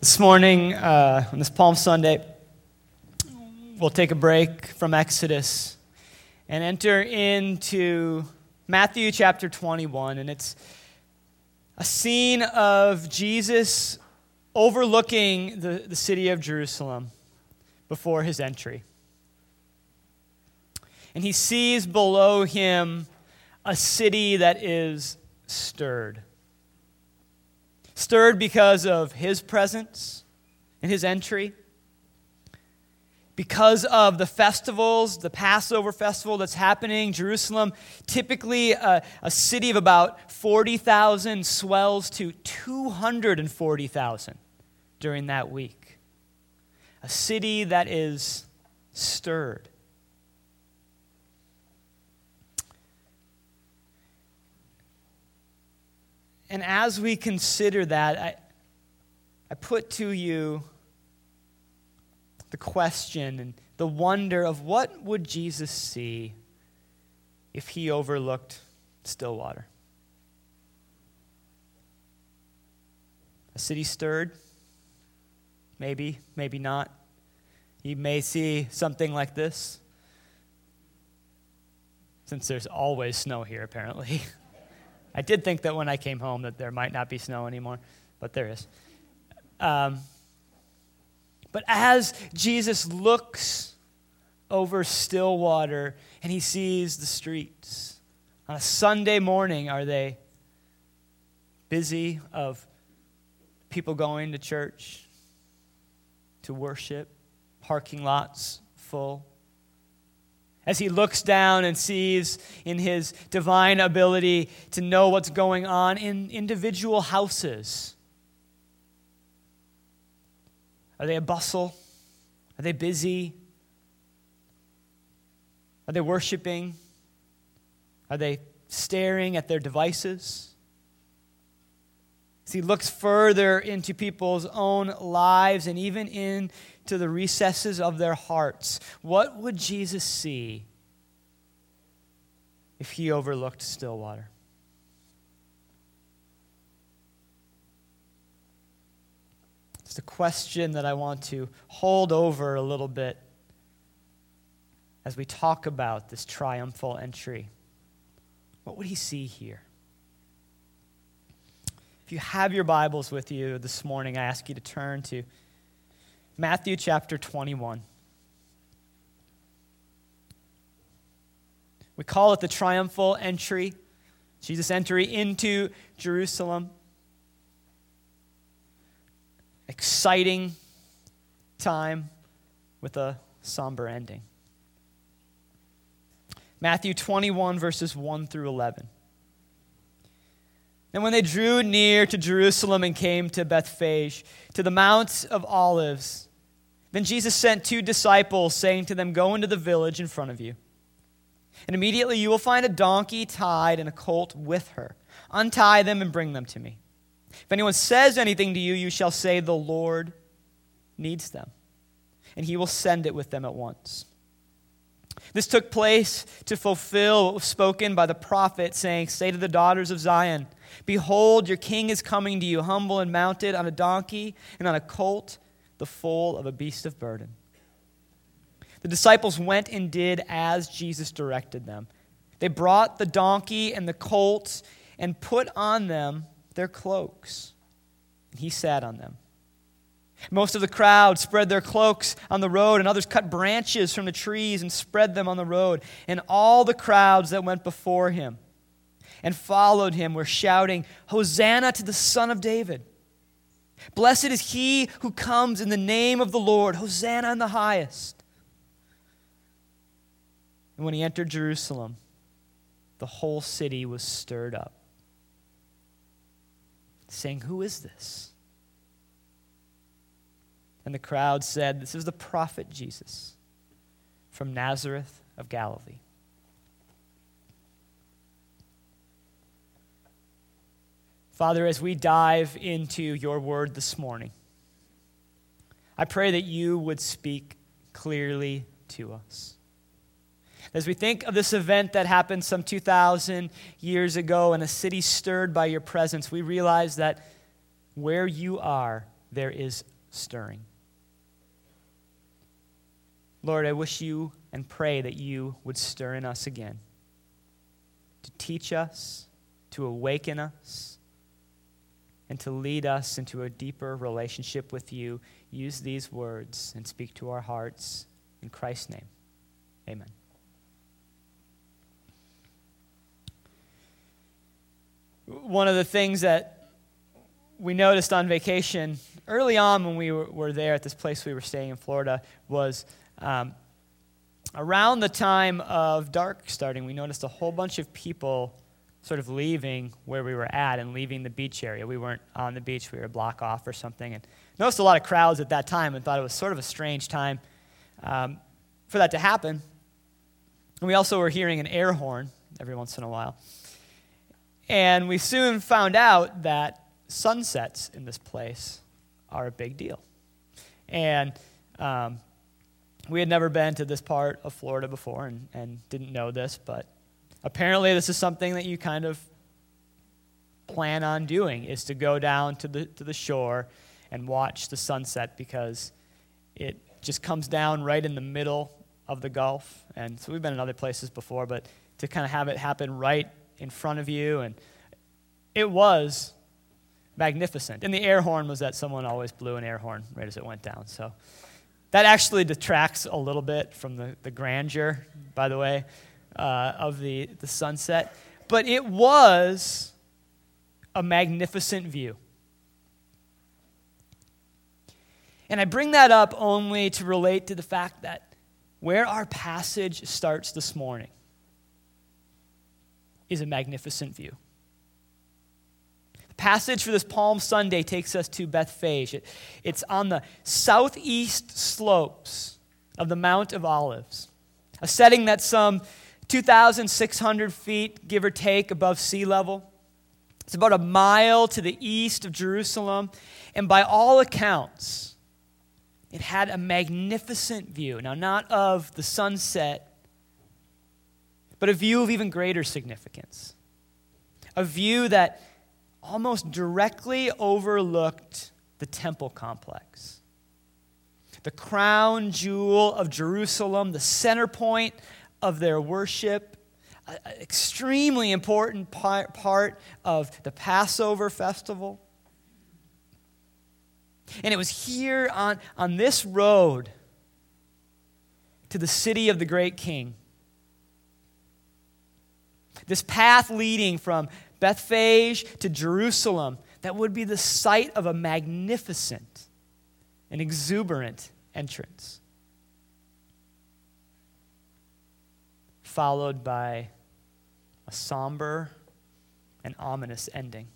This morning, on this Palm Sunday, we'll take a break from Exodus and enter into Matthew chapter 21, and it's a scene of Jesus overlooking the city of Jerusalem before his entry. And he sees below him a city that is stirred. Stirred because of his presence and his entry. Because of the festivals, the Passover festival that's happening, Jerusalem, typically a city of about 40,000, swells to 240,000 during that week. A city that is stirred. And as we consider that, I put to you the question and the wonder of what would Jesus see if he overlooked Stillwater? A city stirred? Maybe, maybe not. He may see something like this, since there's always snow here, apparently. I did think that when I came home that there might not be snow anymore, but there is. But as Jesus looks over Stillwater and he sees the streets, on a Sunday morning, are they busy of people going to church, to worship, parking lots full? As he looks down and sees in his divine ability to know what's going on in individual houses. Are they a bustle? Are they busy? Are they worshiping? Are they staring at their devices? As he looks further into people's own lives and even into the recesses of their hearts, what would Jesus see if he overlooked Stillwater? It's the question that I want to hold over a little bit as we talk about this triumphal entry. What would he see here? If you have your Bibles with you this morning, I ask you to turn to Matthew chapter 21. We call it the triumphal entry, Jesus' entry into Jerusalem. Exciting time with a somber ending. Matthew 21, verses 1 through 11. And when they drew near to Jerusalem and came to Bethphage, to the Mount of Olives, then Jesus sent 2 disciples, saying to them, "Go into the village in front of you. And immediately you will find a donkey tied and a colt with her. Untie them and bring them to me. If anyone says anything to you, you shall say, 'The Lord needs them,' and he will send it with them at once." This took place to fulfill what was spoken by the prophet, saying, "Say to the daughters of Zion, behold, your king is coming to you, humble and mounted on a donkey and on a colt, the foal of a beast of burden." The disciples went and did as Jesus directed them. They brought the donkey and the colt and put on them their cloaks, and he sat on them. Most of the crowd spread their cloaks on the road, and others cut branches from the trees and spread them on the road. And all the crowds that went before him and followed him were shouting, "Hosanna to the Son of David. Blessed is he who comes in the name of the Lord. Hosanna in the highest." And when he entered Jerusalem, the whole city was stirred up, saying, "Who is this?" And the crowd said, "This is the prophet Jesus from Nazareth of Galilee." Father, as we dive into your word this morning, I pray that you would speak clearly to us. As we think of this event that happened some 2,000 years ago in a city stirred by your presence, we realize that where you are, there is stirring. Lord, I wish you and pray that you would stir in us again, to teach us, to awaken us, and to lead us into a deeper relationship with you. Use these words and speak to our hearts. In Christ's name, amen. One of the things that we noticed on vacation early on when we were there at this place we were staying in Florida was around the time of dark starting, we noticed a whole bunch of people sort of leaving where we were at and leaving the beach area. We weren't on the beach. We were a block off or something. And noticed a lot of crowds at that time and thought it was sort of a strange time for that to happen. And we also were hearing an air horn every once in a while. And we soon found out that sunsets in this place are a big deal. And we had never been to this part of Florida before and didn't know this, but apparently this is something that you kind of plan on doing, is to go down to the shore and watch the sunset, because it just comes down right in the middle of the Gulf. And so we've been in other places before, but to kind of have it happen right in front of you, and it was magnificent. And the air horn was that someone always blew an air horn right as it went down. So that actually detracts a little bit from the grandeur, by the way, of the sunset. But it was a magnificent view. And I bring that up only to relate to the fact that where our passage starts this morning is a magnificent view. The passage for this Palm Sunday takes us to Bethphage. It's on the southeast slopes of the Mount of Olives, a setting that's some 2,600 feet, give or take, above sea level. It's about a mile to the east of Jerusalem, and by all accounts, it had a magnificent view. Now, not of the sunset, but a view of even greater significance. A view that almost directly overlooked the temple complex. The crown jewel of Jerusalem, the center point of their worship, an extremely important part of the Passover festival. And it was here on this road to the city of the great king, this path leading from Bethphage to Jerusalem, that would be the site of a magnificent and exuberant entrance, followed by a somber and ominous ending.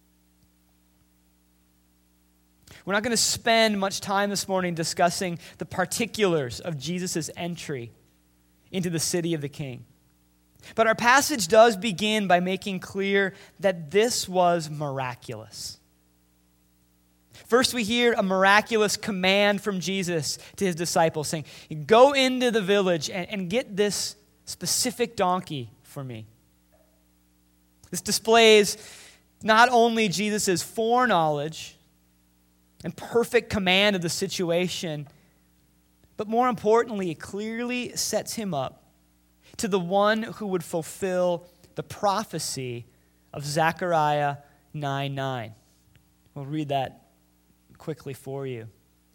We're not going to spend much time this morning discussing the particulars of Jesus' entry into the city of the king. But our passage does begin by making clear that this was miraculous. First, we hear a miraculous command from Jesus to his disciples saying, "Go into the village and get this specific donkey for me." This displays not only Jesus' foreknowledge and perfect command of the situation, but more importantly, it clearly sets him up to the one who would fulfill the prophecy of Zechariah 9:9. We'll read that quickly for you.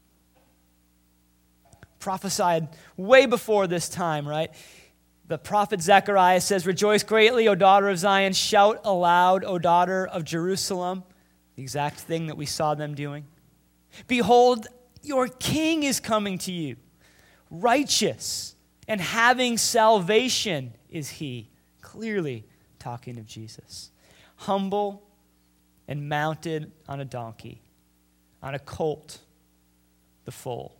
Prophesied way before this time, right? The prophet Zechariah says, "Rejoice greatly, O daughter of Zion. Shout aloud, O daughter of Jerusalem." The exact thing that we saw them doing. "Behold, your king is coming to you. Righteous and having salvation is he." Clearly talking of Jesus. Humble and mounted on a donkey, on a colt, the foal.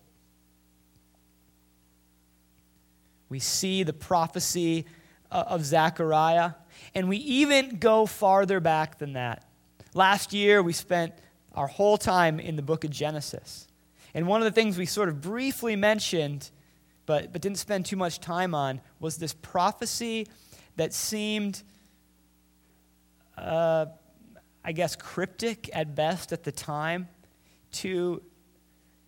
We see the prophecy of Zechariah, and we even go farther back than that. Last year, we spent our whole time in the book of Genesis. And one of the things we sort of briefly mentioned, but didn't spend too much time on, was this prophecy that seemed, cryptic at best at the time, to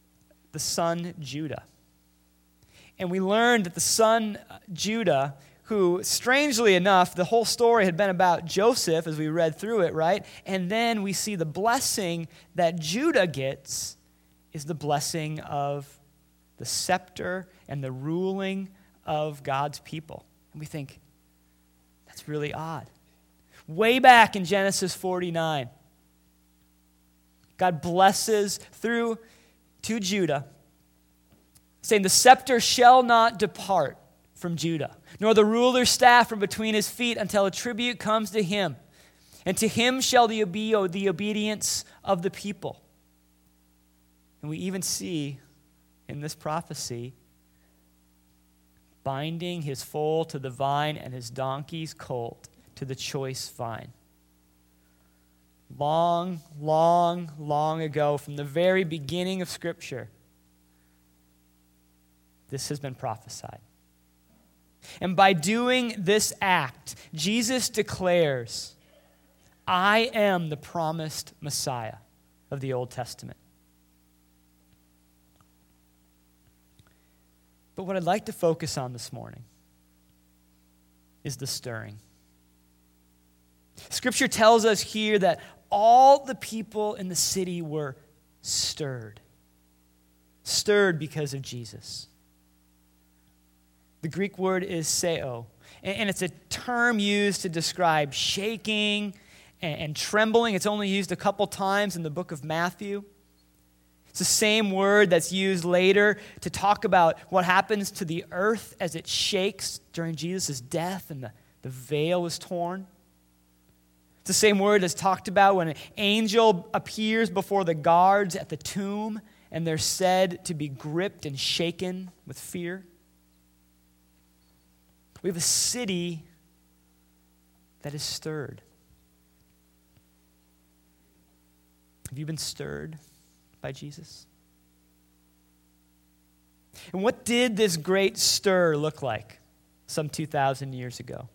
the son Judah. And we learned that the son Judah, who, strangely enough, the whole story had been about Joseph as we read through it, right? And then we see the blessing that Judah gets is the blessing of the scepter and the ruling of God's people. And we think, that's really odd. Way back in Genesis 49, God blesses through to Judah, saying, the scepter shall not depart from Judah, nor the ruler's staff from between his feet until a tribute comes to him. And to him shall be the obedience of the people. And we even see in this prophecy binding his foal to the vine and his donkey's colt to the choice vine. Long, long, long ago, from the very beginning of Scripture, this has been prophesied. And by doing this act, Jesus declares, I am the promised Messiah of the Old Testament. But what I'd like to focus on this morning is the stirring. Scripture tells us here that all the people in the city were stirred. Stirred because of Jesus. The Greek word is seo, and it's a term used to describe shaking and trembling. It's only used a couple times in the book of Matthew. It's the same word that's used later to talk about what happens to the earth as it shakes during Jesus' death and the veil was torn. It's the same word that's talked about when an angel appears before the guards at the tomb and they're said to be gripped and shaken with fear. We have a city that is stirred. Have you been stirred by Jesus? And what did this great stir look like some 2,000 years ago?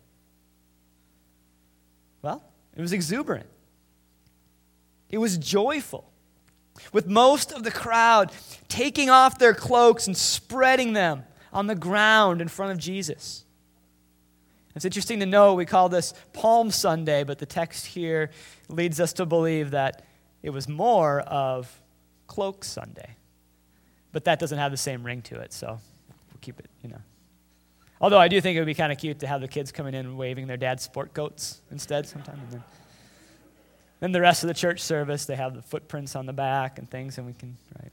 Well, it was exuberant. It was joyful, with most of the crowd taking off their cloaks and spreading them on the ground in front of Jesus. It's interesting to know we call this Palm Sunday, but the text here leads us to believe that it was more of Cloak Sunday. But that doesn't have the same ring to it, so we'll keep it, Although I do think it would be kind of cute to have the kids coming in and waving their dad's sport coats instead sometime. And then the rest of the church service, they have the footprints on the back and things, and we can, right?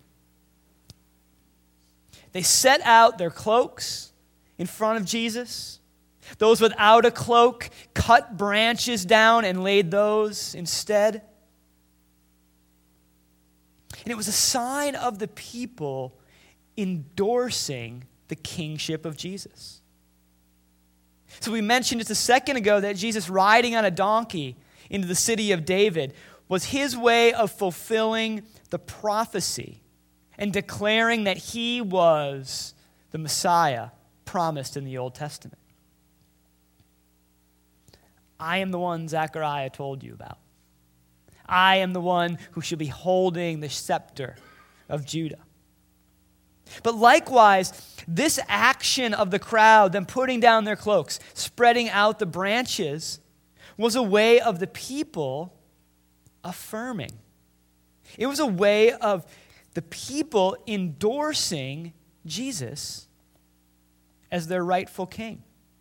They set out their cloaks in front of Jesus. Those without a cloak cut branches down and laid those instead. And it was a sign of the people endorsing the kingship of Jesus. So we mentioned just a second ago that Jesus riding on a donkey into the city of David was his way of fulfilling the prophecy and declaring that he was the Messiah promised in the Old Testament. I am the one Zechariah told you about. I am the one who shall be holding the scepter of Judah. But likewise, this action of the crowd, them putting down their cloaks, spreading out the branches, was a way of the people affirming. It was a way of the people endorsing Jesus as their rightful king.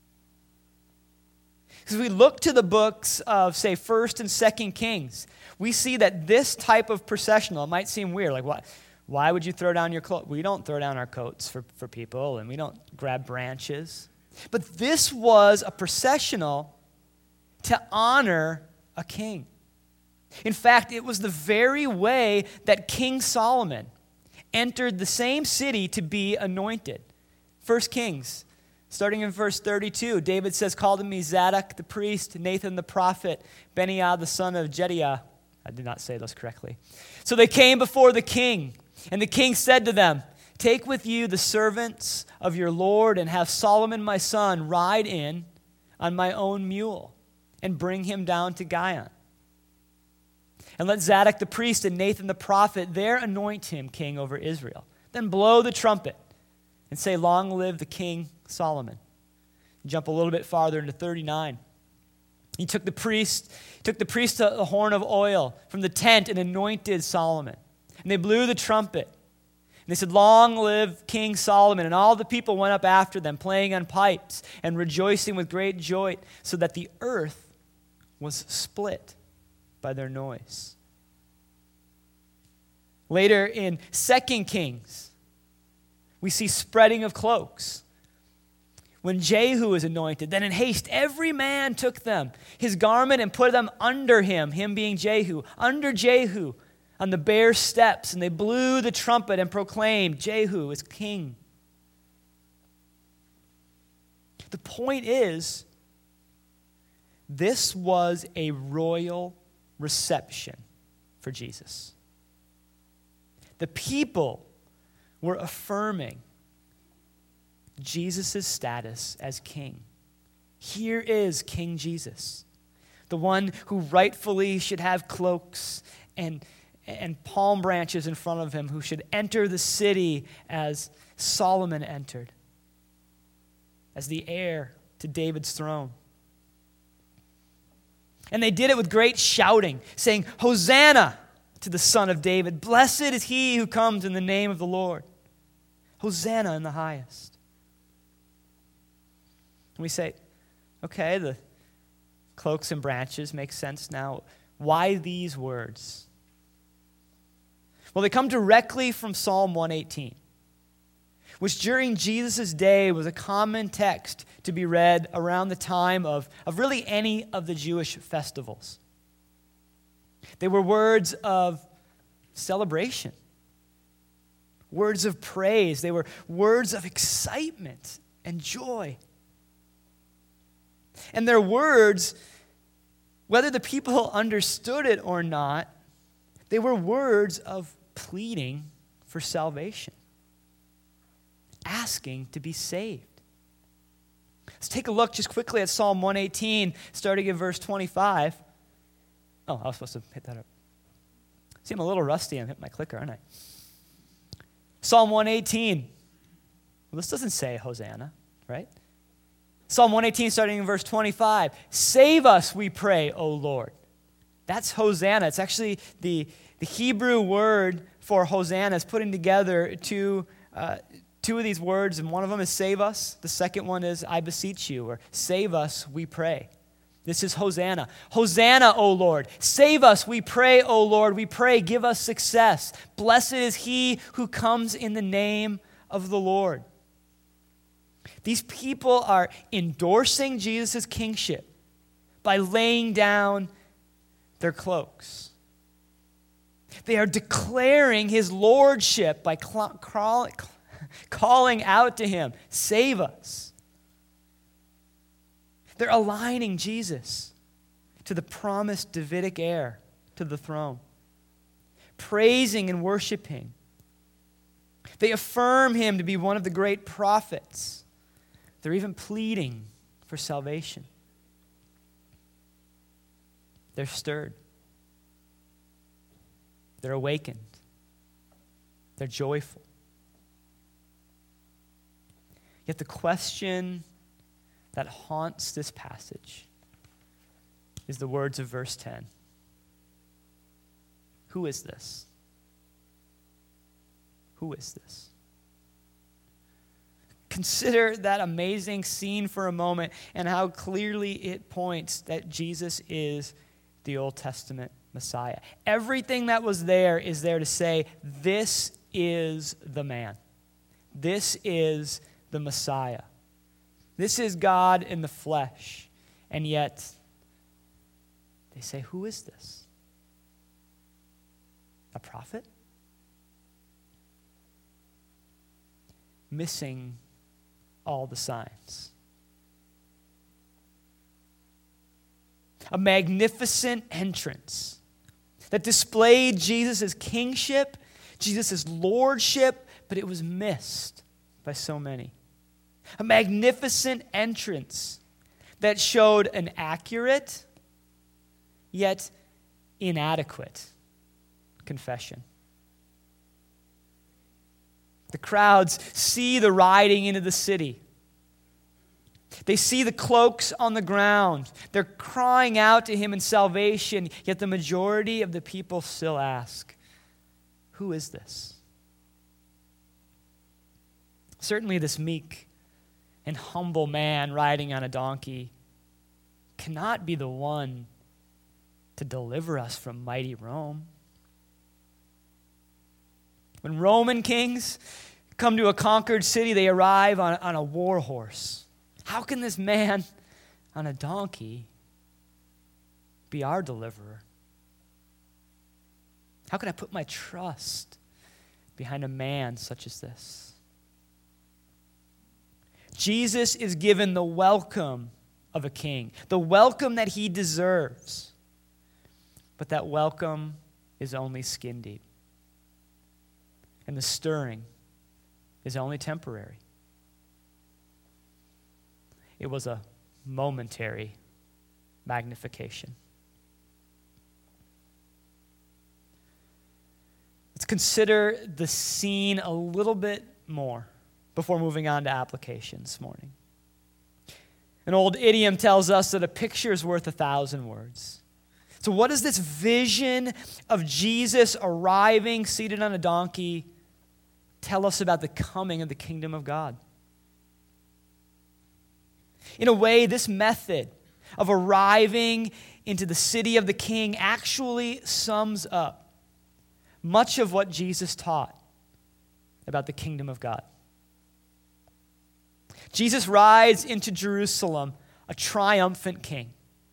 Because we look to the books of, say, 1st and 2nd Kings, we see that this type of processional, it might seem weird, like why would you throw down your cloak? We don't throw down our coats for people, and we don't grab branches. But this was a processional to honor a king. In fact, it was the very way that King Solomon entered the same city to be anointed. 1 Kings, starting in verse 32, David says, called to me Zadok the priest, Nathan the prophet, Benaiah the son of Jediah. I did not say those correctly. So they came before the king, and the king said to them, take with you the servants of your Lord and have Solomon my son ride in on my own mule and bring him down to Gihon. And let Zadok the priest and Nathan the prophet there anoint him king over Israel. Then blow the trumpet and say, long live the King Solomon. Jump a little bit farther into 39. He took the priest the horn of oil from the tent and anointed Solomon. And they blew the trumpet. And they said, long live King Solomon. And all the people went up after them, playing on pipes and rejoicing with great joy, so that the earth was split by their noise. Later in 2 Kings, we see spreading of cloaks. When Jehu was anointed, then in haste every man took them, his garment, and put them under him being Jehu, under Jehu on the bare steps, and they blew the trumpet and proclaimed, Jehu is king. The point is, this was a royal reception for Jesus. The people were affirming Jesus' status as king. Here is King Jesus, the one who rightfully should have cloaks and palm branches in front of him, who should enter the city as Solomon entered, as the heir to David's throne. And they did it with great shouting, saying, Hosanna to the Son of David. Blessed is he who comes in the name of the Lord. Hosanna in the highest. And we say, okay, the cloaks and branches make sense now. Why these words? Well, they come directly from Psalm 118, which during Jesus' day was a common text to be read around the time of really any of the Jewish festivals. They were words of celebration, words of praise. They were words of excitement and joy. And their words, whether the people understood it or not, they were words of pleading for salvation, asking to be saved. Let's take a look just quickly at Psalm 118, starting in verse 25. Oh, I was supposed to hit that up. See, I'm a little rusty. I'm hitting my clicker, aren't I? Psalm 118. Well, this doesn't say Hosanna, right? Psalm 118, starting in verse 25. Save us, we pray, O Lord. That's Hosanna. It's actually the Hebrew word for Hosanna is putting together two of these words, and one of them is save us. The second one is I beseech you, or save us, we pray. This is Hosanna. Hosanna, O Lord. Save us, we pray, O Lord. We pray, give us success. Blessed is he who comes in the name of the Lord. These people are endorsing Jesus' kingship by laying down their cloaks. They are declaring his lordship by calling out to him, save us. They're aligning Jesus to the promised Davidic heir to the throne, praising and worshiping. They affirm him to be one of the great prophets. They're even pleading for salvation. They're stirred. They're awakened. They're joyful. Yet the question that haunts this passage is the words of verse 10. Who is this? Who is this? Consider that amazing scene for a moment and how clearly it points that Jesus is the Old Testament Messiah. Everything that was there is there to say, this is the man. This is the Messiah. This is God in the flesh. And yet, they say, who is this? A prophet? Missing all the signs. A magnificent entrance that displayed Jesus' kingship, Jesus' lordship, but it was missed by so many. A magnificent entrance that showed an accurate yet inadequate confession. The crowds see the riding into the city. They see the cloaks on the ground. They're crying out to him in salvation, yet the majority of the people still ask, who is this? Certainly this meek and humble man riding on a donkey cannot be the one to deliver us from mighty Rome. When Roman kings come to a conquered city, they arrive on a war horse. How can this man on a donkey be our deliverer? How can I put my trust behind a man such as this? Jesus is given the welcome of a king, the welcome that he deserves. But that welcome is only skin deep. And the stirring is only temporary. It was a momentary magnification. Let's consider the scene a little bit more before moving on to application this morning. An old idiom tells us that a picture is worth 1,000 words. So what does this vision of Jesus arriving seated on a donkey tell us about the coming of the kingdom of God? In a way, this method of arriving into the city of the king actually sums up much of what Jesus taught about the kingdom of God. Jesus rides into Jerusalem a triumphant king.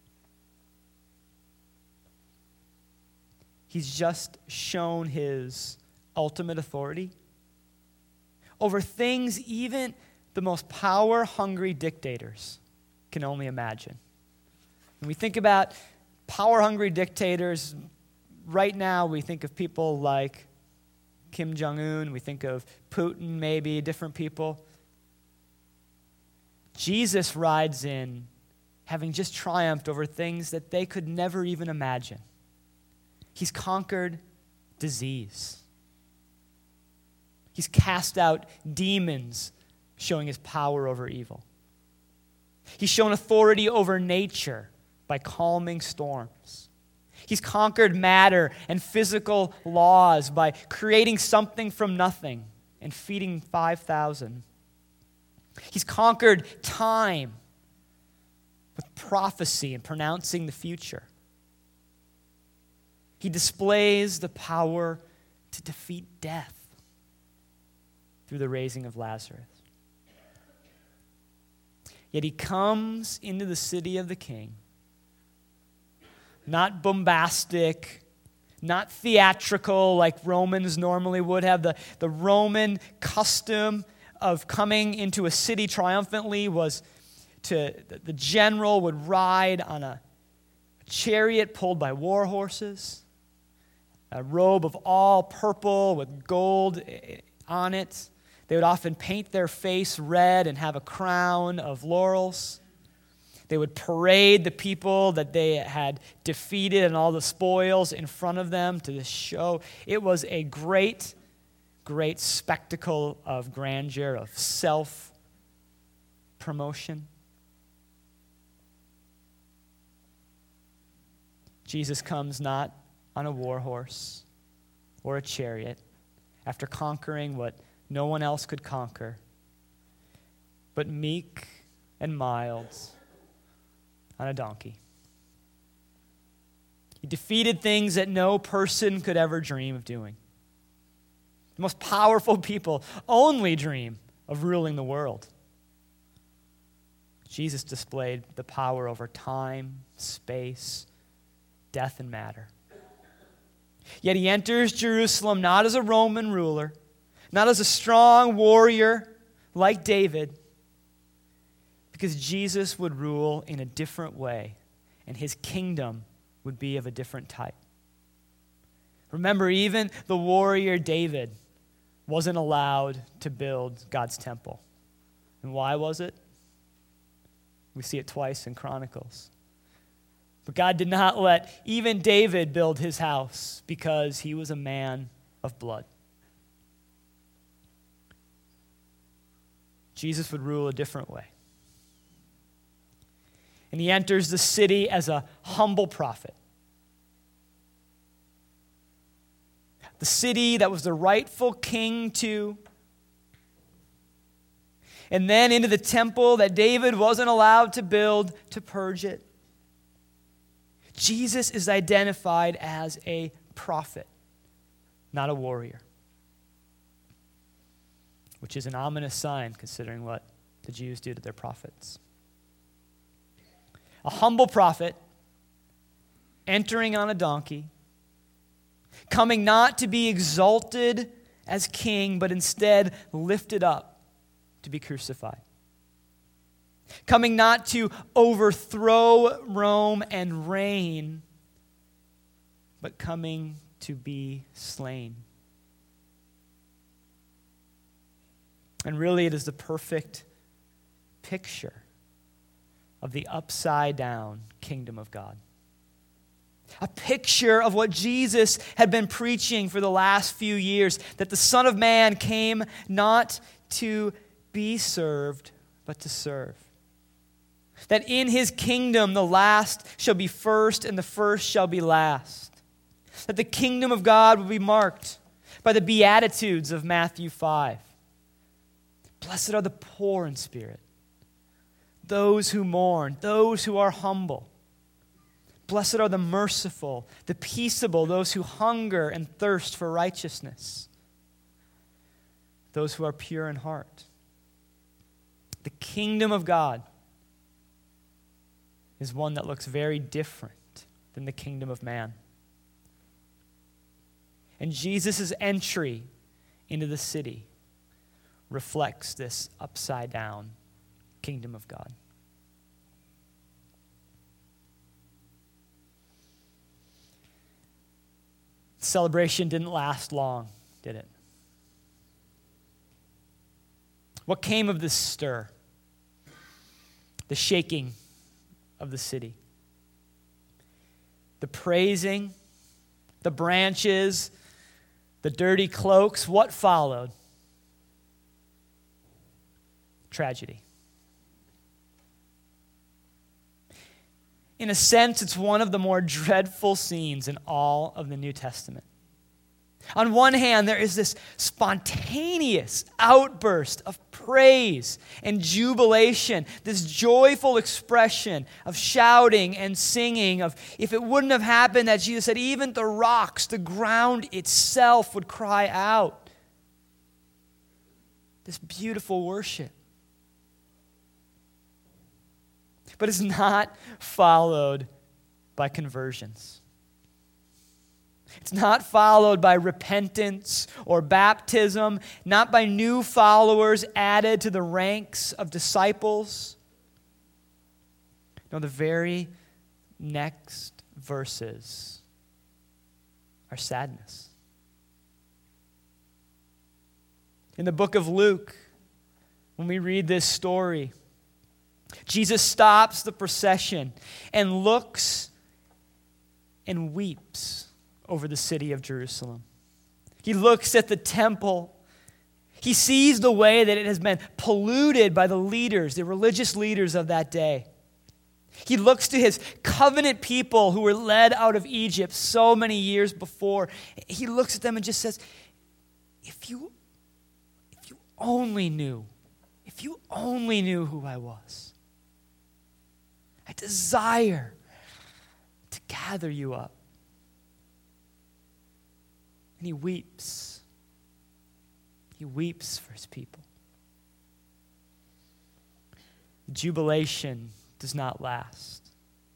He's just shown his ultimate authority over things even the most power-hungry dictators can only imagine. When we think about power-hungry dictators, right now we think of people like Kim Jong-un, we think of Putin, maybe, different people. Jesus rides in having just triumphed over things that they could never even imagine. He's conquered disease. He's cast out demons, showing his power over evil. He's shown authority over nature by calming storms. He's conquered matter and physical laws by creating something from nothing and feeding 5,000. He's conquered time with prophecy and pronouncing the future. He displays the power to defeat death through the raising of Lazarus. Yet he comes into the city of the king, not bombastic, not theatrical like Romans normally would have. The Roman custom of coming into a city triumphantly was the general would ride on a chariot pulled by war horses, a robe of all purple with gold on it. They would often paint their face red and have a crown of laurels. They would parade the people that they had defeated and all the spoils in front of them to show. It was a great, great spectacle of grandeur, of self-promotion. Jesus comes not on a war horse or a chariot after conquering what no one else could conquer, but meek and mild on a donkey. He defeated things that no person could ever dream of doing. The most powerful people only dream of ruling the world. Jesus displayed the power over time, space, death, and matter. Yet he enters Jerusalem not as a Roman ruler, not as a strong warrior like David, because Jesus would rule in a different way, and his kingdom would be of a different type. Remember, even the warrior David wasn't allowed to build God's temple. And why was it? We see it twice in Chronicles. But God did not let even David build his house because he was a man of blood. Jesus would rule a different way. And he enters the city as a humble prophet. The city that was the rightful king too. And then into the temple that David wasn't allowed to build to purge it. Jesus is identified as a prophet, not a warrior. Which is an ominous sign considering what the Jews do to their prophets. A humble prophet entering on a donkey, coming not to be exalted as king, but instead lifted up to be crucified. Coming not to overthrow Rome and reign, but coming to be slain. And really, it is the perfect picture of the upside-down kingdom of God. A picture of what Jesus had been preaching for the last few years, that the Son of Man came not to be served, but to serve. That in his kingdom the last shall be first and the first shall be last. That the kingdom of God will be marked by the Beatitudes of Matthew 5. Blessed are the poor in spirit, those who mourn, those who are humble. Blessed are the merciful, the peaceable, those who hunger and thirst for righteousness, those who are pure in heart. The kingdom of God is one that looks very different than the kingdom of man. And Jesus' entry into the city reflects this upside-down kingdom of God. The celebration didn't last long, did it? What came of this stir? The shaking of the city. The praising, the branches, the dirty cloaks. What followed? Tragedy. In a sense, it's one of the more dreadful scenes in all of the New Testament. On one hand, there is this spontaneous outburst of praise and jubilation, this joyful expression of shouting and singing, of if it wouldn't have happened that Jesus said, even the rocks, the ground itself would cry out. This beautiful worship. But it's not followed by conversions. It's not followed by repentance or baptism, not by new followers added to the ranks of disciples. No, the very next verses are sadness. In the book of Luke, when we read this story, Jesus stops the procession and looks and weeps over the city of Jerusalem. He looks at the temple. He sees the way that it has been polluted by the leaders, the religious leaders of that day. He looks to his covenant people who were led out of Egypt so many years before. He looks at them and just says, if you only knew who I was. I desire to gather you up. And he weeps. He weeps for his people. Jubilation does not last.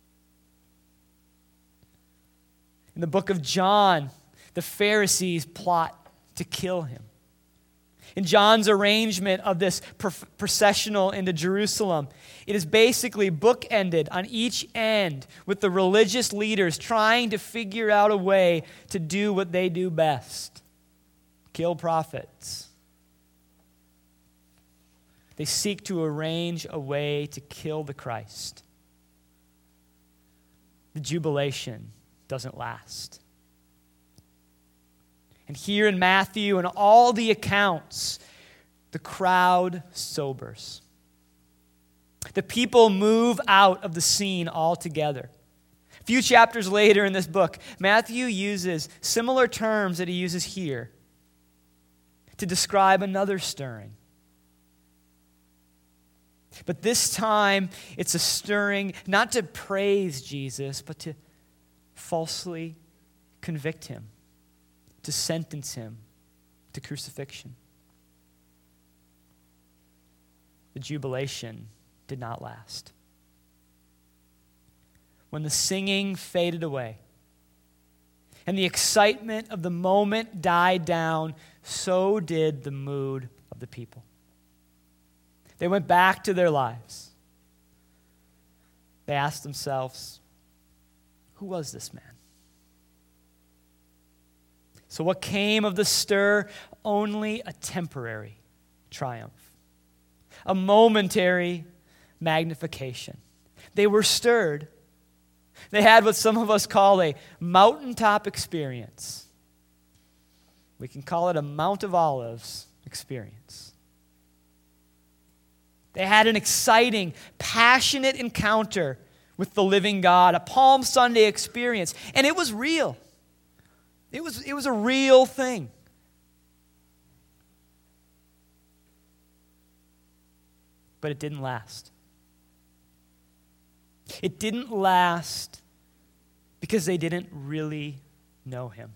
In the book of John, the Pharisees plot to kill him. In John's arrangement of this processional into Jerusalem, it is basically bookended on each end with the religious leaders trying to figure out a way to do what they do best: kill prophets. They seek to arrange a way to kill the Christ. The jubilation doesn't last. And here in Matthew and all the accounts, The crowd sobers. The people move out of the scene altogether. A few chapters later in this book, Matthew uses similar terms that he uses here to describe another stirring. But this time, it's a stirring not to praise Jesus, but to falsely convict him, to sentence him to crucifixion. The jubilation did not last. When the singing faded away and the excitement of the moment died down, so did the mood of the people. They went back to their lives. They asked themselves, who was this man? So what came of the stir? Only a temporary triumph, a momentary magnification. They were stirred. They had what some of us call a mountaintop experience. We can call it a Mount of Olives experience. They had an exciting, passionate encounter with the living God, a Palm Sunday experience, and it was real. It was a real thing. But it didn't last. It didn't last because they didn't really know him.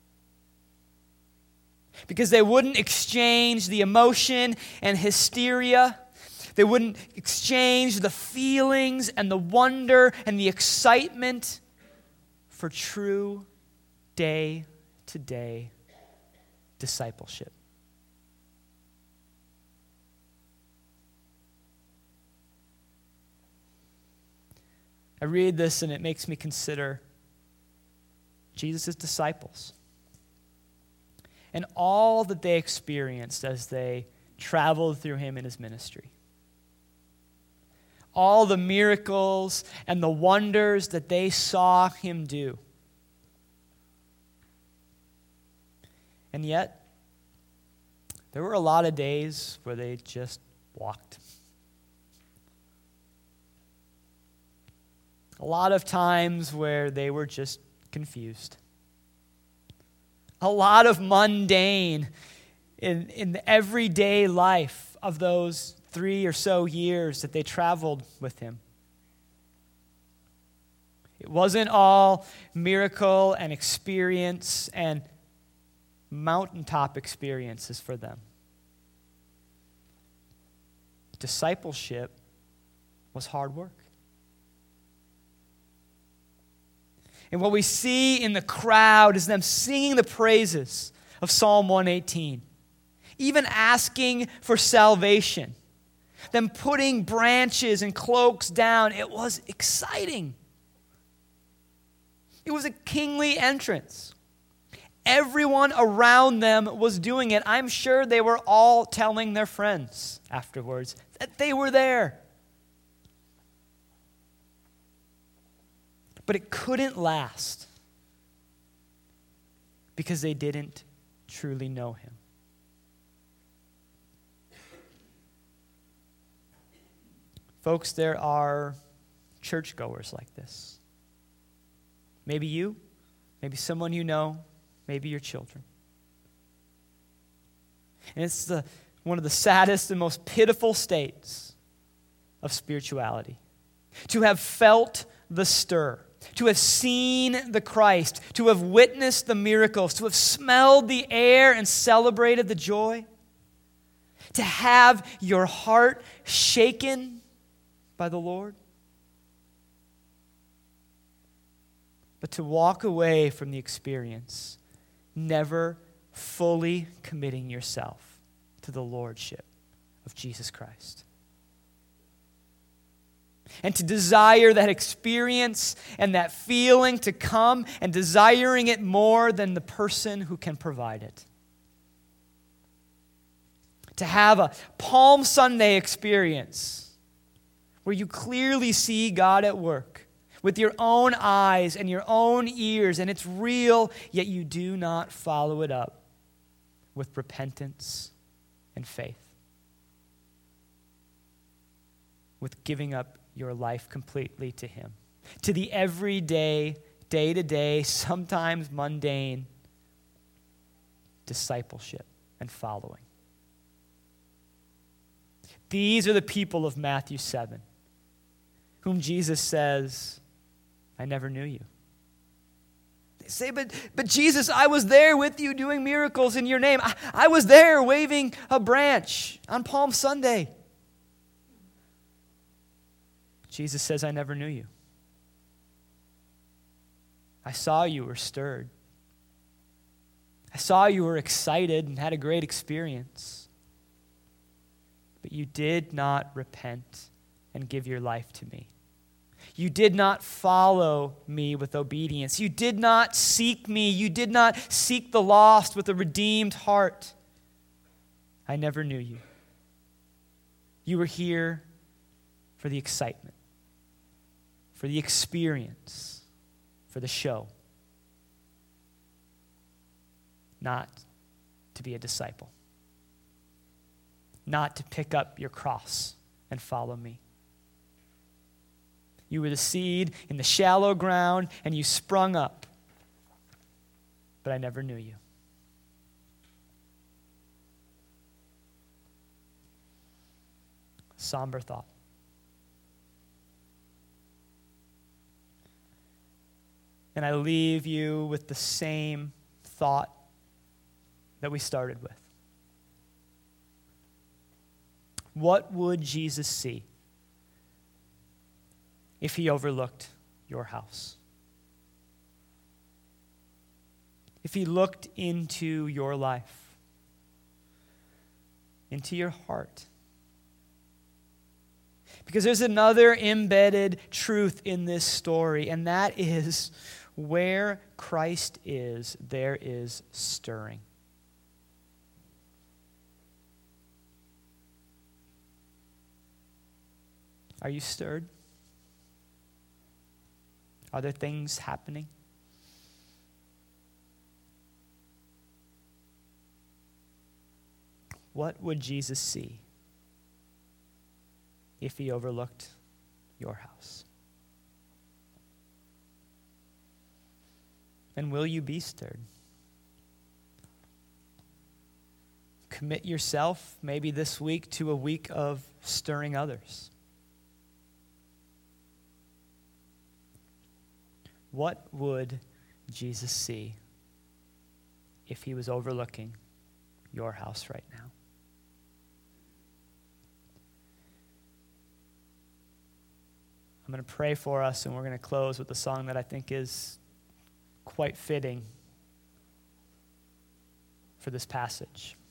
Because they wouldn't exchange the emotion and hysteria. They wouldn't exchange the feelings and the wonder and the excitement for true day-to-day discipleship. I read this and it makes me consider Jesus' disciples and all that they experienced as they traveled through him in his ministry. All the miracles and the wonders that they saw him do. And yet, there were a lot of days where they just walked. A lot of times where they were just confused. A lot of mundane in the everyday life of those 3 or so years that they traveled with him. It wasn't all miracle and experience and mountaintop experiences for them. Discipleship was hard work. And what we see in the crowd is them singing the praises of Psalm 118, even asking for salvation, them putting branches and cloaks down. It was exciting. It was a kingly entrance. Everyone around them was doing it. I'm sure they were all telling their friends afterwards that they were there. But it couldn't last because they didn't truly know him. Folks, there are churchgoers like this. Maybe you, maybe someone you know, maybe your children. And it's one of the saddest and most pitiful states of spirituality. To have felt the stir, to have seen the Christ, to have witnessed the miracles, to have smelled the air and celebrated the joy, to have your heart shaken by the Lord, but to walk away from the experience, never fully committing yourself to the lordship of Jesus Christ. And to desire that experience and that feeling to come and desiring it more than the person who can provide it. To have a Palm Sunday experience where you clearly see God at work with your own eyes and your own ears, and it's real, yet you do not follow it up with repentance and faith. with giving up your life completely to him, to the everyday, day-to-day, sometimes mundane discipleship and following. These are the people of Matthew 7, whom Jesus says, I never knew you. They say, but Jesus, I was there with you doing miracles in your name. I was there waving a branch on Palm Sunday. Jesus says, I never knew you. I saw you were stirred. I saw you were excited and had a great experience. But you did not repent and give your life to me. You did not follow me with obedience. You did not seek me. You did not seek the lost with a redeemed heart. I never knew you. You were here for the excitement, for the experience, for the show, not to be a disciple, not to pick up your cross and follow me. You were the seed in the shallow ground, and you sprung up, but I never knew you. Somber thought. And I leave you with the same thought that we started with. What would Jesus see if he overlooked your house? If he looked into your life, into your heart? Because there's another embedded truth in this story, and that is where Christ is, there is stirring. Are you stirred? Are there things happening? What would Jesus see if he overlooked your house? And will you be stirred? Commit yourself, maybe this week, to a week of stirring others. What would Jesus see if he was overlooking your house right now? I'm going to pray for us, and we're going to close with a song that I think is quite fitting for this passage.